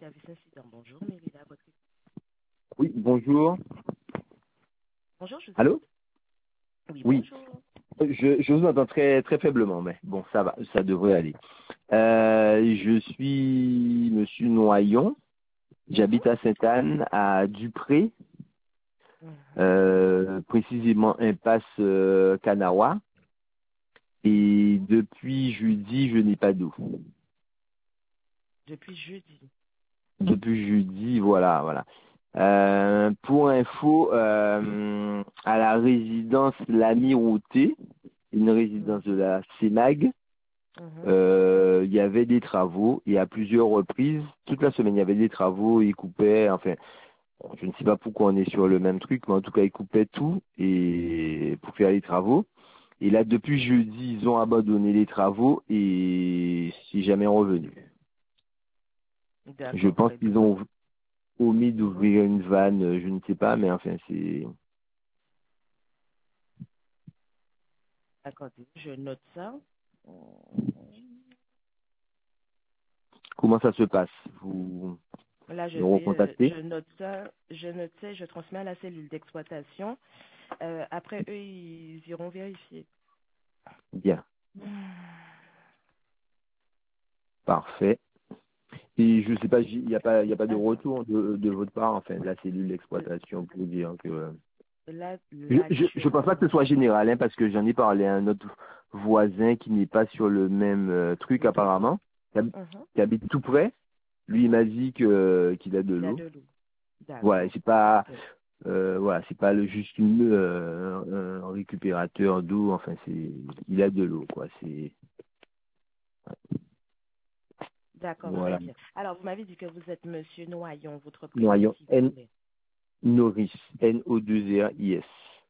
service incident. Bonjour, Mérida, votre... Oui, bonjour. Bonjour, je vous Allô? écoute. Oui, Oui, bonjour. je vous entends très très faiblement, mais bon, ça va, ça devrait aller. Je suis Monsieur Noyon. Mhm, J'habite à Sainte-Anne, à Dupré, mhm. précisément impasse Kanawa. Et depuis jeudi, je n'ai pas d'eau. Depuis jeudi. Depuis jeudi, voilà. Pour info, à la résidence L'Amirauté, une résidence de Mhm, la CEMAG, mhm. il y avait des travaux et à plusieurs reprises, toute la semaine, il y avait des travaux, ils coupaient, enfin, je ne sais pas pourquoi on est sur le même truc, mais en tout cas, ils coupaient tout et pour faire les travaux. Et là, depuis jeudi, ils ont abandonné les travaux et c'est jamais revenu. Je D'accord, pense très qu'ils bien. ont omis Mhm. d'ouvrir une vanne, je ne sais pas, mais enfin, c'est... Attendez, je note ça. Mhm. Comment ça se passe? Vous Là, je nous vais, recontactez? je note ça, je transmets à la cellule d'exploitation. Après, eux, ils iront vérifier. Bien, Mhm. parfait. Et je sais pas, il y a pas de Alors, retour de votre part, enfin, de la cellule d'exploitation pour dire que... là Je pense pas que ce actuellement, soit général, hein, parce que j'en ai parlé à un autre voisin qui n'est pas sur le même truc d'accord. apparemment, Mhm. qui habite tout près. Lui, il m'a dit que qu'il a de Il a l'eau. de l'eau. Voilà, D'accord, c'est très pas bien. c'est pas juste un récupérateur d'eau. Enfin, c'est il a de l'eau, quoi. C'est D'accord, très voilà. bien. Alors, vous m'avez dit que vous êtes Monsieur Noyon, votre prénom, Noyon s'il vous N plaît. Norris NO2RIS.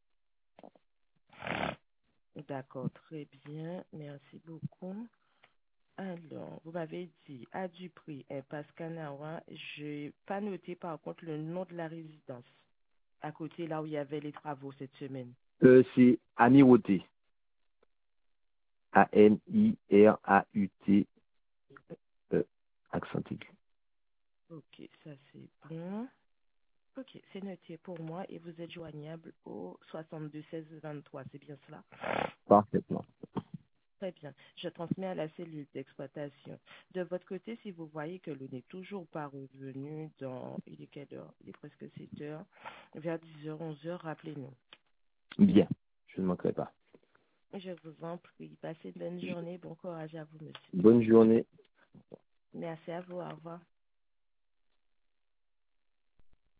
D'accord, très bien. Merci beaucoup. Alors, vous m'avez dit à Dupré, impasse Canawa. Je n'ai pas noté par contre le nom de la résidence, à côté là où il y avait les travaux cette semaine. C'est Amirauté. AMIRAUT accent aigu. Ok, ça c'est bon. Ok, c'est noté pour moi et vous êtes joignable au 62 16 23, c'est bien cela? Parfaitement. Très bien. Je transmets à la cellule d'exploitation. De votre côté, si vous voyez que l'eau n'est toujours pas revenu dans, il est quelle heure? Il est presque 7 heures. Vers 10 heures, 11 heures, rappelez-nous. Bien, je ne manquerai pas. Je vous en prie. Passez une bonne journée. Bon courage à vous, monsieur. Bonne journée. Merci à vous. Au revoir.